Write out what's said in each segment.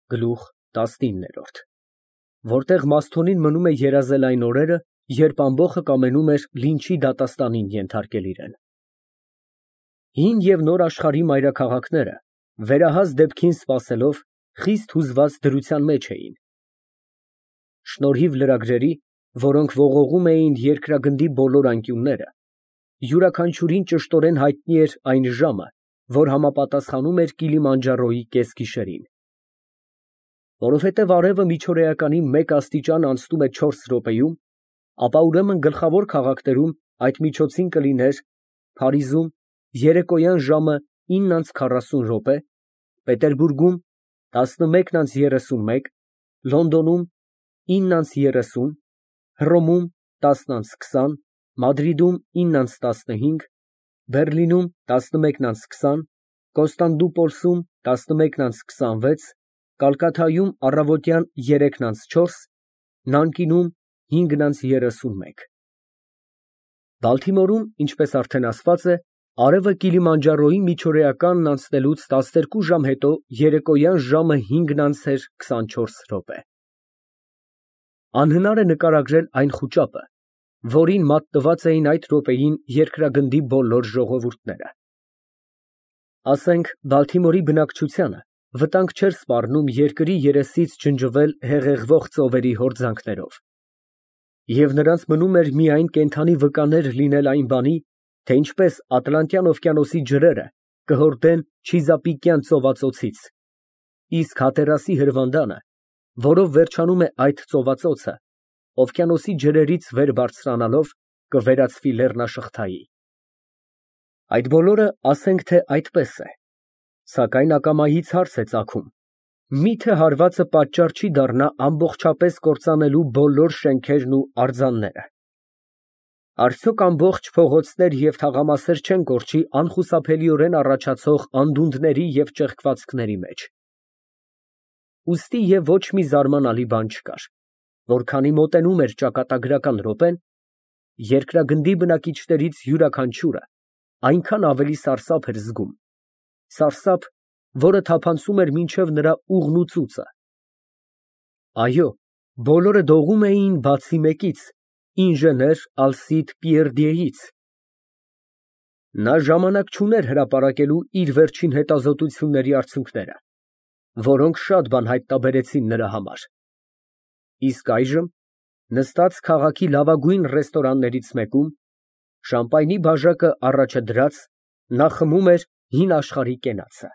Գլուխ 19, որտեղ Մասթոնին մնում է երազել այն օրերը, երբ ամբոխը կամենում էր լինչի դատաստանին ենթարկել իրեն։ Հին և նոր աշխարհի մայրաքաղաքները, վերահաս դեպքին սպասելով, խիստ հուզված դրության մեջ էին։ Շնորհիվ լրագրերի, որոնք ողողում էին երկրագնդի բոլոր անկյունները, յուրաքանչյուրին ճշտորեն հայտնի էր այն ժամը, որ համապատասխանում էր Կիլիմանջարոյի կեսգիշերին։ Որովհետև արևը միջօրեականի 1 աստիճան անցնում է 4 րոպեում, ապա ուրեմն գլխավոր քաղաքներում այդ միջոցին կլիներ Փարիզում երեկոյան ժամը 9:40, Պետերբուրգում 11:31, Լոնդոնում 9:30, Հռոմում 10:20, Մադրիդում 9:15, Բերլինում 11:20, Կոնստանդնուպոլսում 11:26, Կալկաթայում առավոտյան 3:04, Նանկինում 5:31։ Բալթիմորում, ինչպես արդեն ասված է, արևը Կիլիմանջարոյի միջօրեականն անցնելուց 12 ժամ հետո երեկոյան ժամը 5:24։ Անհնար է նկարագրել այն խուճապը, որին մատնված էին այդ րոպեին երկրագնդի բոլոր ժողովուրդները։ Ասենք, Բալթիմորի բնակչությանը վտանգ չէր սպառնում երկրի երեսից ջնջվել հեղեղվող ծովերի հորձանքներով, և նրանց մնում էր միայն կենդանի վկաներ լինել այն բանի, թե ինչպես Ատլանտյան օվկիանոսի ջրերը կհորդեն Չիզապիկյան ծովածոցից, իսկ հատեռասի հրվանդանը, որով վերջանում է այդ ծովածոցը, օվկիանոսի ջրերից վեր բարձրանալով, կվերածվի լեռնաշղթայի։ Այդ բոլորը ասենք թե այդպես է, սակայն ակամայից հարց է ծագում. միթե հարվածը պատճառ չի դառնա ամբողջապես կործանելու բոլոր շենքերն ու արձանները։ Արդյոք ամբողջ փողոցներ և թաղամասեր չեն կորչի անխուսափելիորեն առաջացող անդունդների և ճեղքվածքների մեջ։ Ուստի և ոչ մի զարմանալի բան չկար, որ քանի մոտենում էր ճակատագրական րոպեն, երկրագնդի բնակիչներից յուրաքանչյուրը այնքան ավելի սարսափ էր զգում, սարսափ, որը թափանցում էր մինչև նրա ուղն ու ծուծը։ Այո, բոլորը դողում էին բացի մեկից, ինժեներ Ալսիդ Պիերդիեից։ Նա ժամանակ չուներ հրապարակելու իր վերջին հետազոտությունների արդյունքները, որոնք շատ բան հայտնաբերեցին նրա համար։ Իսկ այժմ, նստած քաղաքի լավագույն ռեստորաններից մեկում, շամպայնի բաժակը առաջը դրած, նա խմում էր հին աշխարհի կենացը։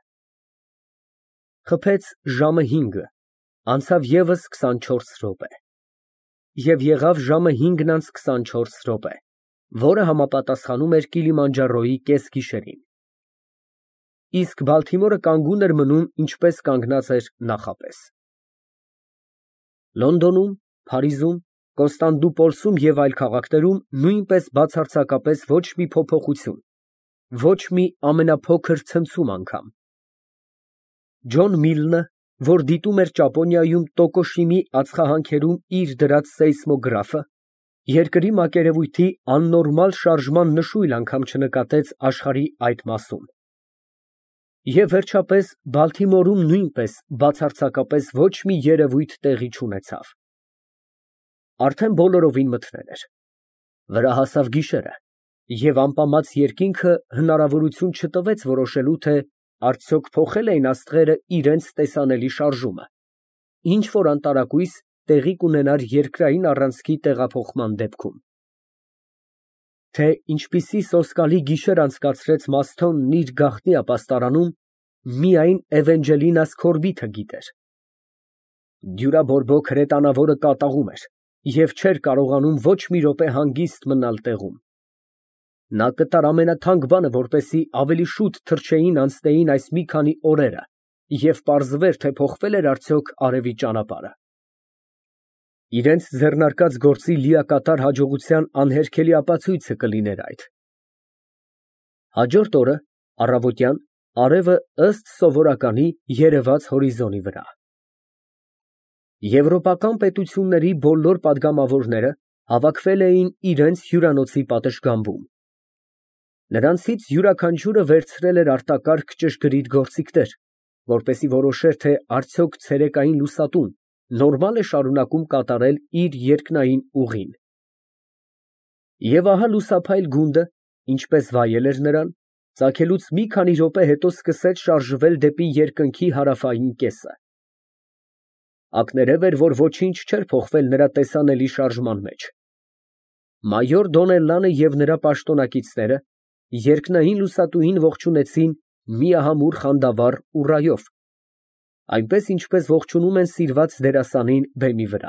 Խփեց ժամը 5, անցավ ևս 24 րոպե։ Եվ եղավ ժամը 5:24, որը համապատասխանում էր Կիլիմանջարոյի կեսգիշերին։ Իսկ Բալթիմորը կանգուն էր մնում, ինչպես կանգնած էր նախապես։ Լոնդոնում, Փարիզում, Կոնստանդնուպոլսում և այլ քաղաքներում նույնպես բացարձակապես ոչ մի փոփոխություն, ոչ մի ամենափոքր ցնցում անգամ։ Ջոն Միլնը, որ դիտում էր Ճապոնիայում Տոկոշիմի ածխահանքերում իր դրած սեյսմոգրաֆը, երկրի մակերևույթի աննորմալ շարժման նշույլ անգամ չնկատեց աշխարհի այդ մասում։ Եվ վերջապես Բալթիմորում նույնպես բացարձակապես ոչ մի երևույթ տեղի չունեցավ։ Արդեն բոլորովին մթնել էր։ Վրա հասավ գիշերը, և ամպամած երկինքը հնարավորություն չտվեց որոշելու, թե արդյոք փոխել էին աստղերը իրենց տեսանելի շարժումը, ինչ որ անտարակույս տեղի կունենար երկրային առանցքի տեղափոխման դեպքում։ Թե ինչպիսի սոսկալի գիշեր անցկացրեց Մասթոնն իր գաղտնի ապաստարանում, միայն Էվենջելինաս Քորբիթը գիտեր։ Դյուրաբորբոք հրետանավորը կատաղում էր և չէր կարողանում ոչ մի րոպե հանգիստ մնալ տեղում։ Նա կտար ամենաթանկ բանը, որպեսզի ավելի շուտ թռչեին անցնեին այս մի քանի օրերը և պարզվեր, թե փոխվել էր արդյոք արևի ճանապարհը։ Իրենց ձեռնարկած գործի լիակատար հաջողության անհերքելի ապացույցը կլիներ այդ։ Հաջորդ օրը, առավոտյան, արևը ըստ սովորականի երևաց հորիզոնի վրա։ Եվրոպական պետությունների բոլոր պատգամավորները հավաքվել էին իրենց հյուրանոցի պատշգամբում։ Նրանցից յուրաքանչյուրը վերցրել էր արտակարգ ճշգրիտ գործիքներ, որպեսզի որոշեր, թե արդյոք ցերեկային լուսատուն նորմալ է շարունակում կատարել իր երկնային ուղին։ Եվ ահա լուսափայլ գունդը, ինչպես վայել էր նրան, ծագելուց մի քանի րոպե հետո սկսեց շարժվել դեպի երկնքի հարավային կեսը։ Ակներև էր, որ ոչինչ չէր փոխվել նրա տեսանելի շարժման մեջ։ Մայոր Դոնելլանը և նրա պաշտոնակիցները երկնային լուսատուին ողջունեցին միահամուռ խանդավառ ուռայով, այնպես ինչպես ողջունում են սիրված դերասանին բեմի վրա։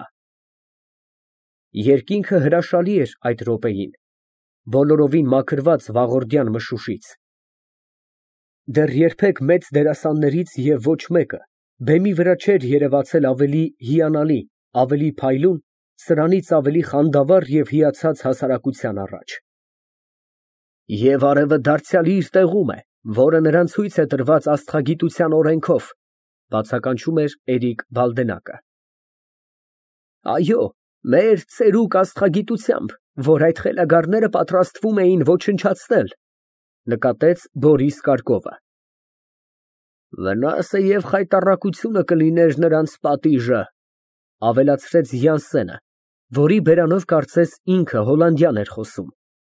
Երկինքը հրաշալի էր այդ րոպեին, բոլորովին մաքրված վաղորդյան մշուշից։ Դեռ երբեք մեծ դերասաններից և ոչ մեկը բեմի վրա չէր երևացել ավելի հիանալի, ավելի փայլուն, սրանից ավելի խանդավառ և հիացած հասարակության առաջ։ Եվ արևը դարձյալ իր տեղում է, որը նրան ցույց է տրված աստղագիտության օրենքով, բացականչում էր Էրիկ Բալդենակը։ Այո, մեր ծերուկ աստղագիտությամբ, որ այդ խելագարները պատրաստվում էին ոչնչացնել, նկատեց Բորիս Կարկովը։ Վնասը և խայտառակությունը կլիներ նրանց պատիժը, ավելացրեց Յանսենը, որի բերանով կարծես ինքը հոլանդյան էր խոսում։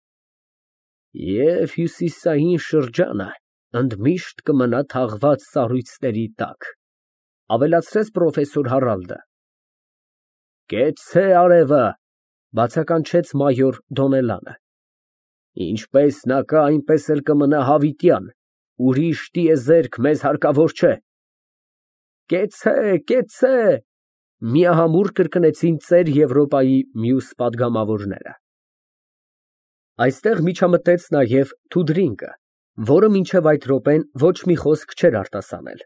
Եվ հյուսիսային շրջանը ընդմիշտ կմնա թաղված սառույցների տակ, ավելացրեց պրոֆեսոր Հարալդը։ Կեցցե արևը, բացականչեց մայոր Դոնելլանը։ Ինչպես նա կա, այնպես էլ կմնա հավիտյան, ուրիշ տիեզերք մեզ հարկավոր չէ։ Կեցցե, կեցցե, միահամուռ կրկնեցին ծեր Եվրոպայի մյուս պատգամավորները։ Այստեղ միջամտեց նաև Թուդրինկը, որը մինչև այդ րոպեն ոչ մի խոսք չէր արտասանել։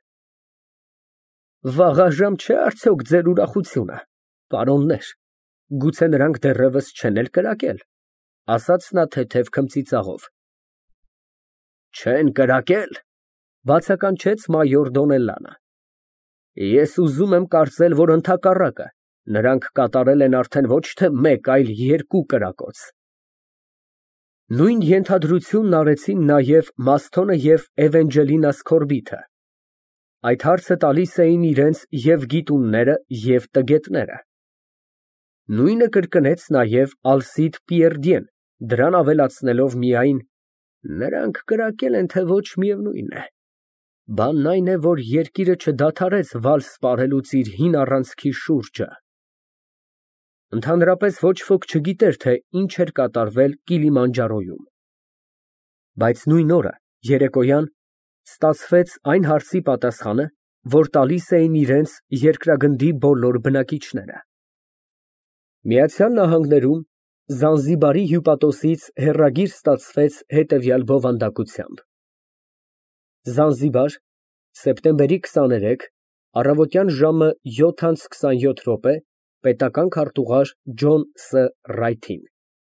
Վաղաժամ չէ արդյոք ձեր ուրախությունը, պարոններ, գուցե նրանք դեռևս չեն էլ կրակել, ասաց նա թեթև քմծիծաղով։ Չեն կրակել, բացականչեց մայոր Դոնելլանը։ Ես ուզում եմ կարծել, որ ընդհակառակը, նրանք կատարել են արդեն ոչ թե մեկ, այլ երկու կրակոց։ Նույն ենթադրությունն արեցին նաև Մասթոնը և Էվենջելինա Սքորբիթը։ Այդ հարցը տալիս էին իրենց և գիտունները, և տգետները։ Նույնը կրկնեց նաև Ալսիդ Պիերդիեն, դրան ավելացնելով միայն. նրանք կրակել են, թե ոչ, միևնույն է։ Բանն այն է, որ երկիրը չդադարեց վալս պարելուց իր հին առանցքի շուրջը։ Ընդհանրապես ոչ ոք չգիտեր, թե ինչ էր կատարվել Կիլիմանջարոյում։ Բայց նույն օրը, երեկոյան, ստացվեց այն հարցի պատասխանը, որ տալիս էին իրենց երկրագնդի բոլոր բնակիչները։ Միացյալ Նահանգներում Զանզիբարի հյուպատոսից հեռագիր ստացվեց հետևյալ բովանդակությամբ. Զանզիբար, սեպտեմբերի 23, առավոտյան ժամը 7:27, պետական քարտուղար Ջոն Ս. Ռայթին։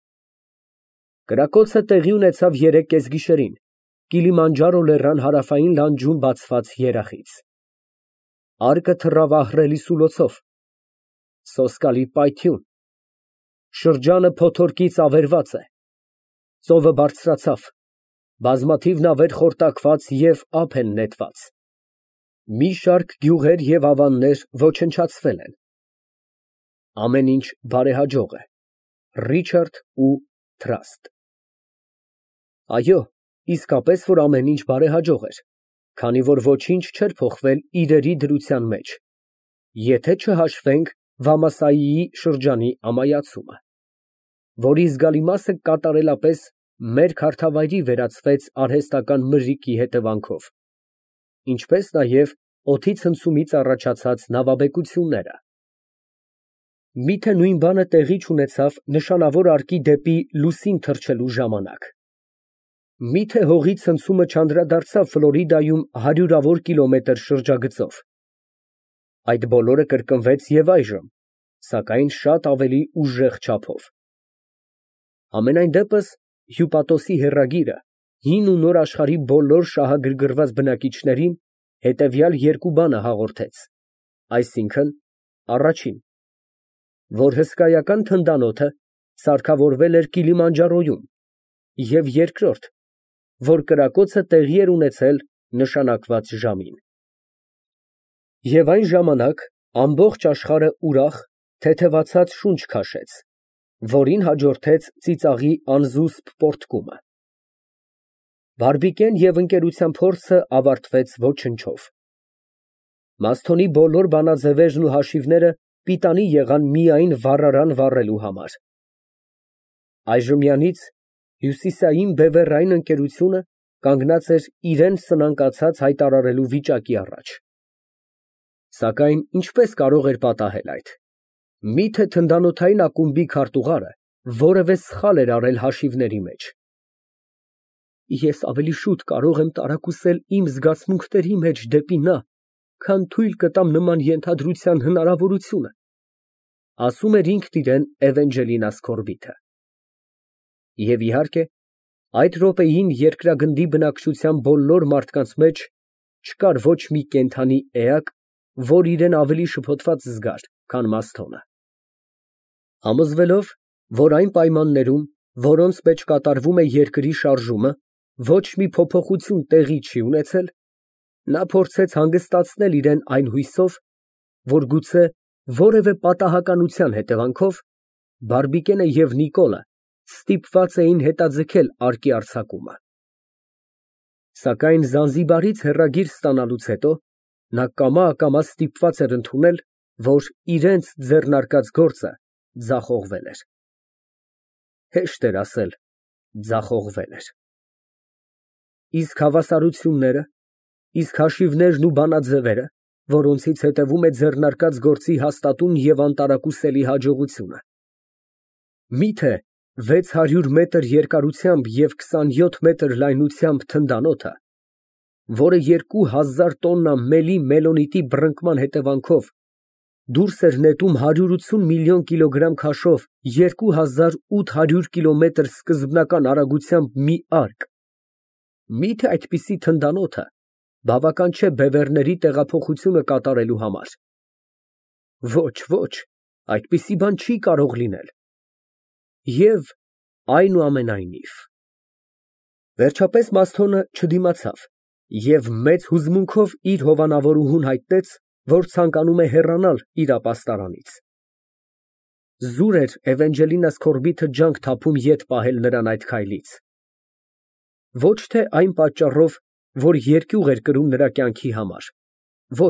Կրակոցը տեղի ունեցավ 3 կեսգիշերին Կիլիմանջարո լեռան հարավային լանջում բացված երախից։ Արկը թռավ ահռելի սուլոցով, սոսկալի պայթյուն, շրջանը փոթորկից ավերված է, ծովը բարձրացավ, բազմաթիվ նավեր խորտակված և ափ են նետված։ Մի շարք գյուղեր և ավաններ ոչնչացվել են։ Ամեն ինչ բարեհաջող է։ Ռիչարդ ու Թրաստ։ Այո, իսկապես, որ ամեն ինչ բարեհաջող էր, քանի որ ոչինչ չէր փոխվել իրերի դրության մեջ, եթե չհաշվենք Վամասաիի շրջանի ամայացումը, որի զգալի մասը կատարելապես մեր քարթավայրի վերածվեց արհեստական մրրիկի հետևանքով, ինչպես նաև օդի ցնցումից առաջացած նավաբեկությունները։ Միթե նույն բանը տեղի չունեցավ նշանավոր արկի դեպի լուսին թռչելու ժամանակ։ Միթե հողի ցնցումը չանդրադարձավ Ֆլորիդայում հարյուրավոր կիլոմետր շրջագծով։ Այդ բոլորը կրկնվեց և այժմ, սակայն շատ ավելի ուժեղ չափով։ Համենայն դեպս, հյուպատոսի հեռագիրը հին ու նոր աշխարհի բոլոր շահագրգռված բնակիչներին հետևյալ երկու բանը հաղորդեց, այսինքն՝ առաջին, որ հսկայական թնդանոթը սարքավորվել էր Կիլիմանջարոյում, և երկրորդ, որ կրակոցը տեղի էր ունեցել նշանակված ժամին։ Եվ այն ժամանակ ամբողջ աշխարհը ուրախ, թեթևացած շունչ քաշեց, որին հաջորդեց ծիծաղի անզուսպ պոռթկումը։ Բարբիկեն և ընկերության փորձը ավարտվեց ոչնչով։ Մասթոնի բոլոր բանաձևերն ու հաշիվները պիտանի եղան միայն վառարան վառելու համար։ Այժմյանից հյուսիսային բևեռային ընկերությունը կանգնած էր իրան սնանկացած հայտարարելու վիճակի առաջ։ Սակայն ինչպես կարող էր պատահել այդ։ Միթե թնդանոթային ակումբի քարտուղարը որևէ սխալ էր արել հաշիվների մեջ։ Ես ավելի շուտ կարող եմ տարակուսել իմ զգացմունքների մեջ դեպի նա, քան թույլ կտամ նման ենթադրության հնարավորությունը, ասում էր ինքն իրեն Էվենջելինա Սքորբիթը։ Եվ իհարկե, այդ րոպեին երկրագնդի բնակչության բոլոր մարդկանց մեջ չկար ոչ մի կենդանի էակ, որ իրեն ավելի շփոթված զգար, քան Մասթոնը։ Համոզվելով, որ այն պայմաններում, որոնց մեջ կատարվում է երկրի շարժումը, ոչ մի փոփոխություն տեղի չի ունեցել, նա փորձեց հանգստացնել իրեն այն հույսով, որ գուցե որևէ պատահականության հետևանքով Բարբիկենը և Նիկոլը ստիպված էին հետաձգել արկի արձակումը։ Սակայն Զանզիբարից հեռագիր ստանալուց հետո նա կամա ստիպված էր ընդունել, որ իրենց ձեռնարկած գործը ձախողվել էր։ Հեշտ էր ասել ձախողվել էր։ Իսկ հավասարությունները, իսկ հաշիվներն ու բանաձևերը, որոնցից հետևում է ձեռնարկած գործի հաստատուն և անտարակուսելի հաջողությունը։ Միթե 600 մետր երկարությամբ և 27 մետր լայնությամբ թնդանոթը, որը 2000 տոննա մելի մելոնիտի բռնկման հետևանքով դուրս էր նետում 180 միլիոն կիլոգրամ քաշով 2800 կիլոմետր սկզբնական արագությամբ մի արկ, միթե այդպիսի թնդանոթը բավական չէ բևեռների տեղափոխությունը կատարելու համար։ Ոչ, այդպիսի բան չի կարող լինել։ Եվ այնուամենայնիվ։ Վերջապես Մասթոնը չդիմացավ և մեծ հուզմունքով իր հովանավորուհուն հայտնեց, որ ցանկանում է հեռանալ իր ապաստարանից։ Զուր էր Էվենջելինա Սքորբիթը ջանք թափում ետ պահել նրան այդ քայլից։ Ոչ թե այն պատճառով, որ երկյուղ էր կրում նրա կյանքի համար, ոչ,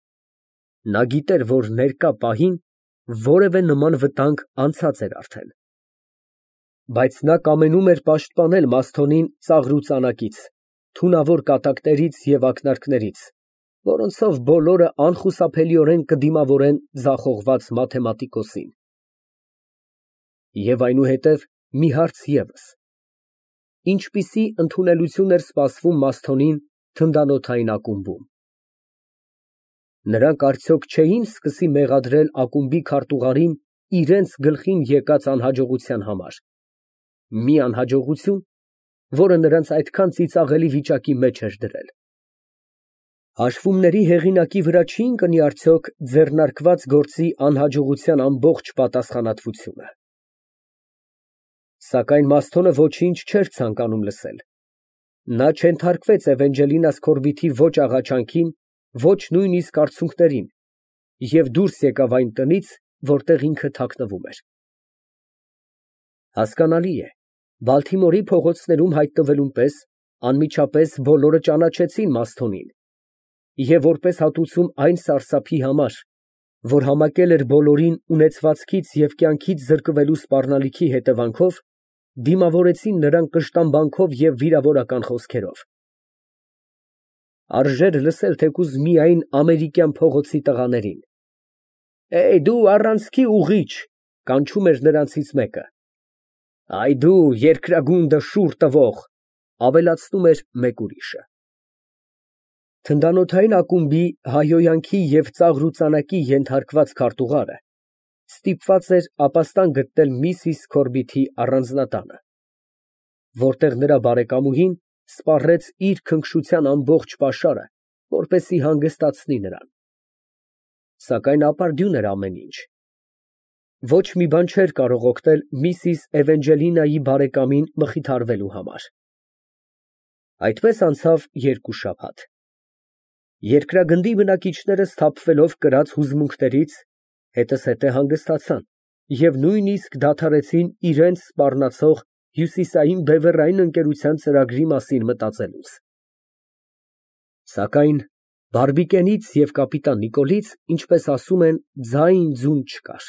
նա գիտեր, որ ներկա պահին որևէ նման վտանգ անցած էր արդեն։ Բայց նա կամենում էր պաշտպանել Մասթոնին ծաղրուծանակից, թունավոր կատակներից և ակնարկներից, որոնցով բոլորը անխուսափելիորեն կդիմավորեն ձախողված մաթեմատիկոսին։ Եվ այնուհետև մի հարց ևս. ինչպիսի ընդունելություն էր սպասվում Մասթոնին թնդանոթային ակումբում։ Նրանք արդյոք չէին սկսի մեղադրել ակումբի քարտուղարին իրենց գլխին եկած անհաջողության համար, մի անհաջողություն, որը նրանց այդքան ծիծաղելի վիճակի մեջ էր դրել։ Հաշվումների հեղինակի վրա չի ընկնի արդյոք ձեռնարկված գործի անհաջողության ամբողջ պատասխանատվությունը։ Սակայն Մասթոնը ոչինչ չէր ցանկանում լսել։ Նա չենթարկվեց Էվենջելինա Սքորբիթի ոչ աղաչանքին, ոչ նույնիսկ արցունքներին և դուրս եկավ այն տնից, որտեղ ինքը թաքնվում էր։ Հասկանալի է, Բալթիմորի փողոցներում հայտնվելուն պես անմիջապես բոլորը ճանաչեցին Մասթոնին, և որպես հատուցում այն սարսափի համար, որ համակել էր բոլորին ունեցվածքից և կյանքից զրկվելու սպառնալիքի հետևանքով, դիմավորեցին նրան կշտամբանքով և վիրավորական խոսքերով։ Արժեր լսել թեկուզ միայն ամերիկյան փողոցի տղաներին։ «Դու առանցքի ուղիչ», կանչում էր նրանցից մեկը։ «Այ դու երկրագունդը շուռ տվող», ավելացնում էր մեկ ուրիշը։ Թնդանոթային ակումբի հայհոյանքի և ծաղրուծանակի ենթարկված քարտուղարը ստիպված էր ապաստան գտնել միսիս Սքորբիթի առանձնատանը, որտեղ նրա բարեկամուհին սպառեց իր քնքշության ամբողջ պաշարը, որպեսզի հանգստացնի նրան։ Սակայն ապարդյուն էր ամեն ինչ։ Ոչ մի բան չէր կարող օգնել միսիս Էվենջելինայի բարեկամին մխիթարվելու համար։ Այդպես անցավ երկու շաբաթ։ Երկրագնդի բնակիչները սթափվելով կրած հուզմունքներից հետզհետե հանգստացան և նույնիսկ դադարեցին իրենց սպառնացող հյուսիսային բևեռային ընկերության ծրագրի մասին մտածելուց։ Սակայն Բարբիկենից և կապիտան Նիկոլից, ինչպես ասում են, ձայն-ձուն չկար։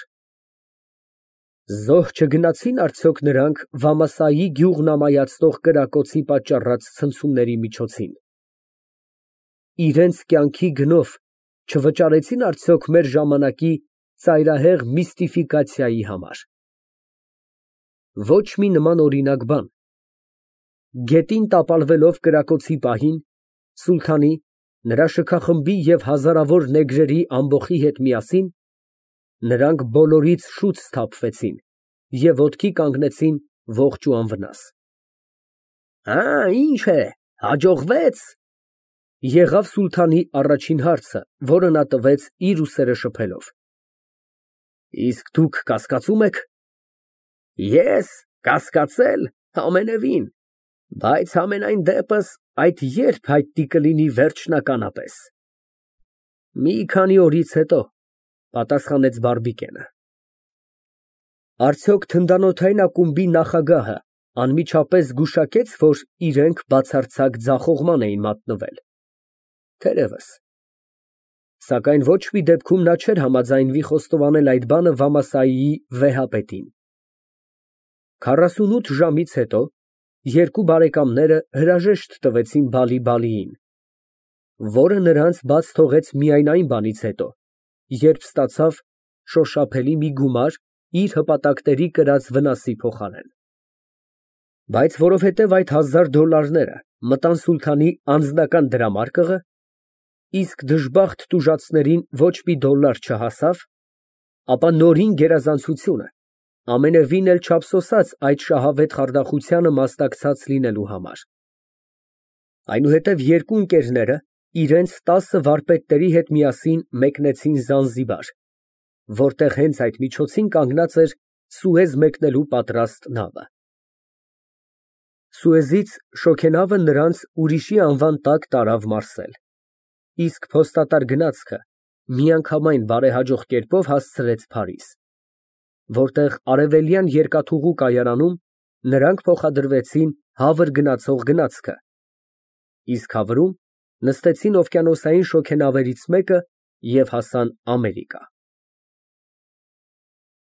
Զոհ չգնացի՞ն արդյոք նրանք Վամասայի գյուղն ամայացնող կրակոցի պատճառած ցնցումների միջոցին։ Իրենց կյանքի գնով չվճարեցին արդյոք մեր ժամանակի ծայրահեղ միստիֆիկացիայի համար։ Ոչ մի նման օրինակ բան։ Գետին տապալվելով կրակոցի պահին, սուլթանի, նրա շքախմբի և հազարավոր նեգրերի ամբոխի հետ միասին, նրանք բոլորից շուտ սթափվեցին և ոտքի կանգնեցին ողջ ու անվնաս։ Ինչ է, հաջողվե՞ց, եղավ սուլթանի առաջին հարցը, որը նա տվեց իր ուսերը շփելով։ Իսկ դուք կասկածո՞ւմ եք։ Ես կասկածել, ամենևին, բայց համենայն դեպս այդ երբ հայտնի կլինի վերջնականապես։ Մի քանի օրից հետո, պատասխանեց Բարբիկենը։ Արդյոք թնդանոթային ակումբի նախագահը անմիջապես գուշակե՞ց, որ իրենք բացարձակ ձախողման էին մատնվել։ Թերևս։ Սակայն ոչ մի դեպքում նա չէր համաձայնվի խոստովանել այդ բանը Վամասայիի վեհապետին։ 48 ժամից հետո երկու բարեկամները հրաժեշտ տվեցին Բալի֊Բալիին, որը նրանց բաց թողեց միայն այն բանից հետո, երբ ստացավ շոշափելի մի գումար իր հպատակների կրած վնասի փոխարեն։ Բայց որովհետև այդ $1000 մտան սուլթանի անձնական դրամարկղը, իսկ դժբախտ տուժածներին ոչ մի դոլար չհասավ, ապա նորին գերազանցությունը ամենևին էլ չափսոսաց այդ շահավետ խարդախությանը մասնակցած լինելու համար։ Այնուհետև երկու ընկերները իրենց 10 վարպետների հետ միասին մեկնեցին Զանզիբար, որտեղ հենց այդ միջոցին կանգնած էր Սուեզ մեկնելու պատրաստ նավը։ Սուեզից շոգենավը նրանց ուրիշի անվան տակ տարավ Մարսել, իսկ փոստատար գնացքը միանգամայն բարեհաջող կերպով հասցրեց Փարիզ, որտեղ արևելյան երկաթուղու կայարանում նրանք փոխադրվեցին հավր գնացող գնացքը, իսկ հավրում նստեցին օվկիանոսային շոգենավերից մեկը և հասան Ամերիկա։